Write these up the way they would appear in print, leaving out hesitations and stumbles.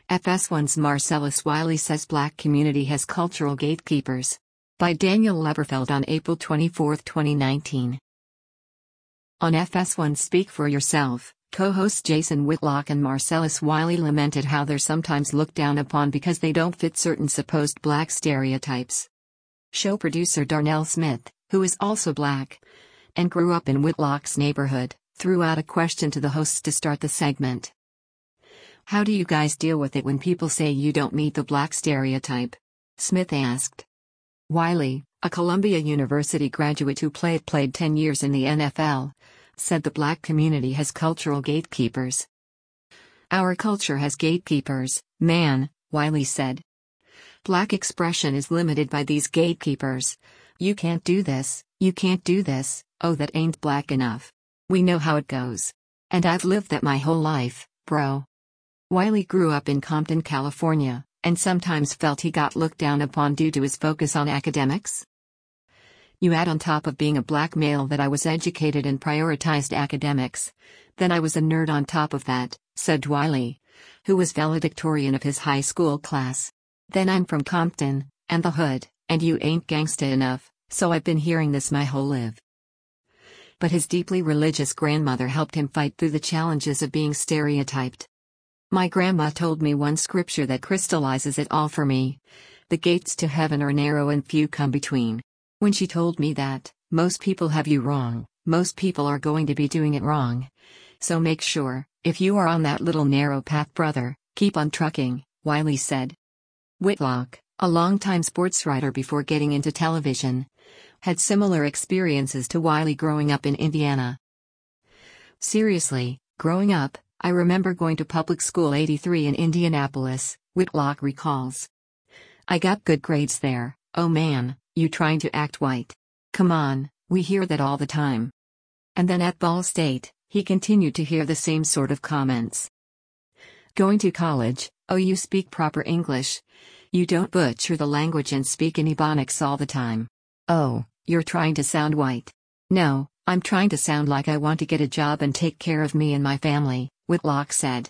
FS1's Marcellus Wiley says Black community has cultural gatekeepers. By Daniel Leverfeld on April 24, 2019. On FS1's Speak for Yourself, co-hosts Jason Whitlock and Marcellus Wiley lamented how they're sometimes looked down upon because they don't fit certain supposed Black stereotypes. Show producer Darnell Smith, who is also Black and grew up in Whitlock's neighborhood, threw out a question to the hosts to start the segment. "How do you guys deal with it when people say you don't meet the Black stereotype?" Smith asked. Wiley, a Columbia University graduate who played 10 years in the NFL, said the Black community has cultural gatekeepers. "Our culture has gatekeepers, man," Wiley said. "Black expression is limited by these gatekeepers. You can't do this, you can't do this, oh that ain't Black enough. We know how it goes. And I've lived that my whole life, bro." Wiley grew up in Compton, California, and sometimes felt he got looked down upon due to his focus on academics. "You add on top of being a Black male that I was educated and prioritized academics. Then I was a nerd on top of that," said Wiley, who was valedictorian of his high school class. "Then I'm from Compton, and the hood, and you ain't gangsta enough, so I've been hearing this my whole life." But his deeply religious grandmother helped him fight through the challenges of being stereotyped. "My grandma told me one scripture that crystallizes it all for me. The gates to heaven are narrow and few come between. When she told me that, most people have you wrong, most people are going to be doing it wrong. So make sure, if you are on that little narrow path, brother, keep on trucking," Wiley said. Whitlock, a longtime sports writer before getting into television, had similar experiences to Wiley growing up in Indiana. "Seriously, growing up, I remember going to public school 83 in Indianapolis," Whitlock recalls. "I got good grades there. Oh man, you trying to act white? Come on, we hear that all the time." And then at Ball State, he continued to hear the same sort of comments. "Going to college, oh you speak proper English. You don't butcher the language and speak in Ebonics all the time. Oh, you're trying to sound white." "No, I'm trying to sound like I want to get a job and take care of me and my family," Whitlock said.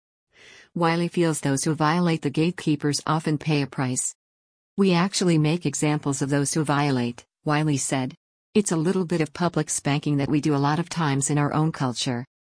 Wiley feels those who violate the gatekeepers often pay a price. "We actually make examples of those who violate," Wiley said. "It's a little bit of public spanking that we do a lot of times in our own culture."